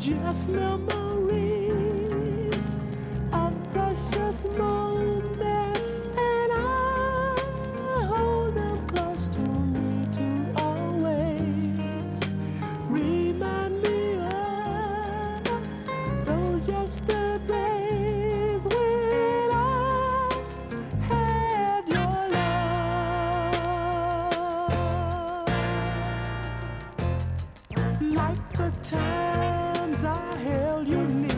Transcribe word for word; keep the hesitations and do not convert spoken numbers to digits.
Just memories of precious moments, and I hold them close to me to always remind me of those yesterdays when I had your love, like the times I held you near.